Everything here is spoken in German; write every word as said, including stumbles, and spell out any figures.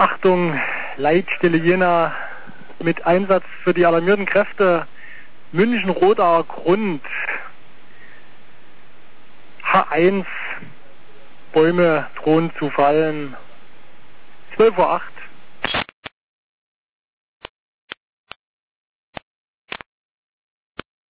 Achtung, Leitstelle Jena mit Einsatz für die alarmierten Kräfte München-Roter Grund. H eins, Bäume drohen zu fallen. zwölf Uhr acht.